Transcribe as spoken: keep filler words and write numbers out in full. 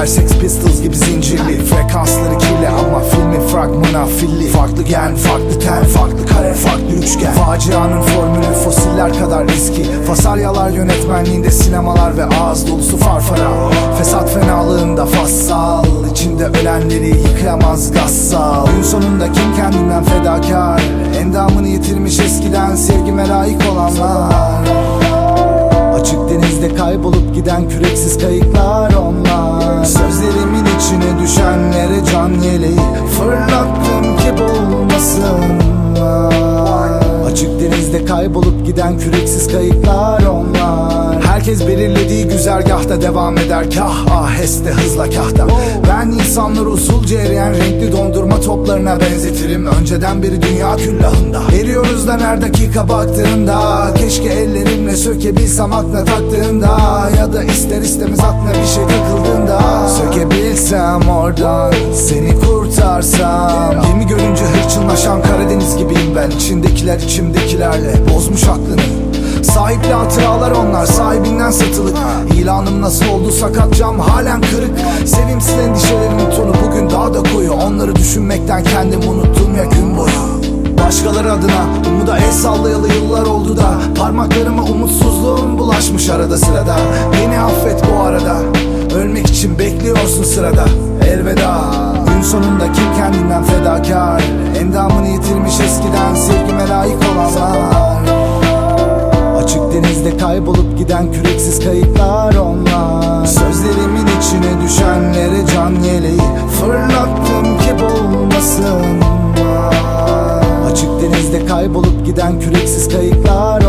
Sözler Sex Pistols gibi zincirli, frekansları kirli ama filmin fragmanı filli. Farklı gen, farklı ten, farklı kare, farklı üçgen. Facianın formülü fosiller kadar riski. Fasaryalar yönetmenliğinde sinemalar ve ağız dolusu farfara. Fesat fenalığında fassal, içinde ölenleri yıkayamaz gassal. Gün sonunda kim kendinden fedakar, endamını yitirmiş eskiden sevgime layık olanlar. Açık denizde kaybolup giden küreksiz kayıklar onlar. Sözlerimin içine düşenlere can yeleği fırlattım ki boğulmasınlar. Açık denizde kaybolup giden küreksiz kayıklar onlar. Herkes belirlediği güzergahta devam eder, kah aheste hızla kahta. Ben insanları usulca eriyen renkli dondurma toplarına benzetirim. Önceden beri dünya küllahında eriyoruz da her dakika baktığında. Keşke ellerimle sökebilsem aklına taktığında, ya da ister istemez aklına bir şey takıldığında. Sökebilsem oradan, seni kurtarsam. Gemi görünce hırçınlaşan Karadeniz gibiyim ben. İçindekiler içimdekilerle bozmuş aklını. Sahipli hatıralar onlar, sahibinden satılık. İlanım nasıl oldu sakat, cam halen kırık. Sevimsiz endişelerimin tonu bugün daha da koyu. Onları düşünmekten kendimi unuttum ya gün boyu. Başkaları adına umuda el sallayalı yıllar oldu da parmaklarıma umutsuzluğum bulaşmış arada sırada. Beni affet bu arada, ölmek için bekliyorsun sırada. Elveda. Gün sonunda kim kendinden fedakar, endamını yitirmiş eskiden sevgime layık olanlar. Açık denizde kaybolup giden küreksiz kayıklar onlar. Sözlerimin içine düşenlere can yeleği fırlattım ki boğulmasınlar. Açık denizde kaybolup giden küreksiz kayıklar